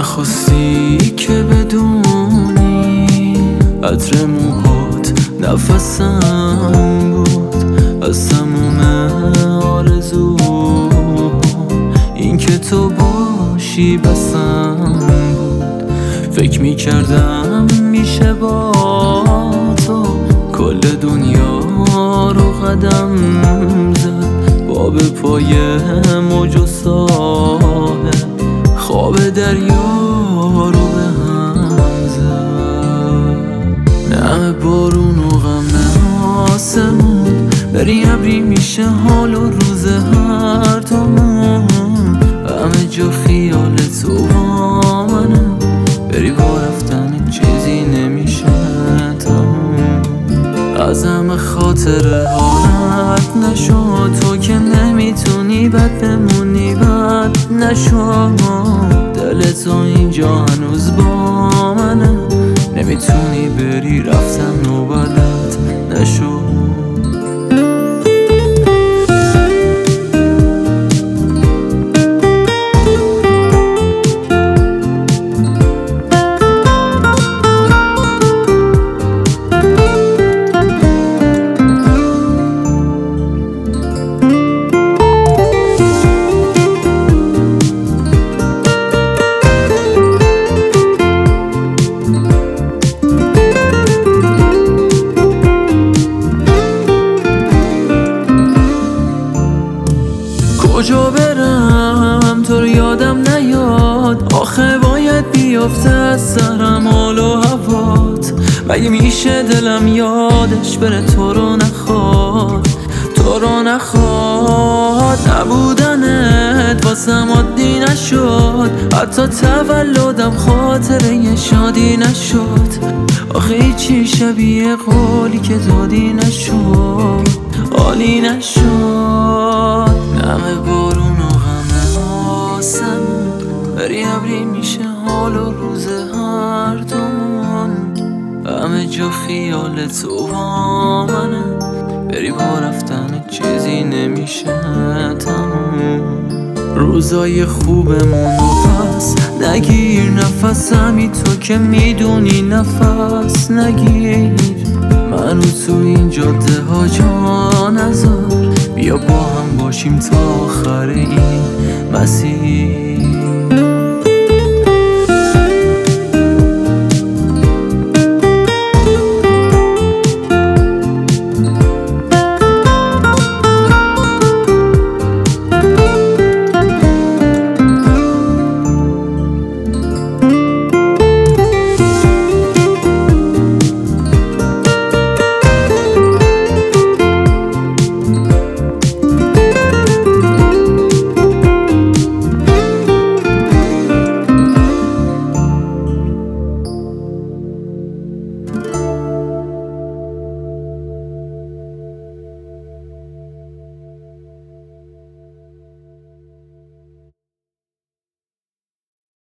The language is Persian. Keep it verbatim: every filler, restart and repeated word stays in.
نخواستی که بدونی عطر موهات نفسم بود، از تموم آرزو این که تو باشی بسم بود. فکر میکردم میشه با تو کل دنیا رو قدم زد، با به پای موج و ساحل خواب دریا رو به هم زد. نم بارون و غم آسمون، بری ابری میشه حال و روز هر دومون، همه جا خیال تو با منه، بری با رفتن چیزی نمیشه تموم. از همه خاطر حالت نشد، تو که نمیتونی بد بمونی بد نشد. دل تو اینجا هنوز با منه، نمیتونی بری رفتن و بدت نشد. کجا برم تو رو یادم نیاد، آخه باید بیافته از سرم حال و هوات. مگه میشه دلم یادش بره تو رو نخواد، تو رو نخواد. نبودنت واسم عادی نشد، حتی تولدم خاطره یه شادی نشد. آخه هیچی شبیه قولی که دادی نشد، عالی نشد. نم بارون و غم آسمون، بری ابری میشه حال و روز هر دومون، همه جا خیال تو با منه، بری با رفتن چیزی نمیشه تموم. روزای خوبمون و پس نگیر نفسمی، تو که میدونی نفس نگیر. منو تو این جاده ها جا نذار، بیا با هم باشیم تا آخر این مسیر.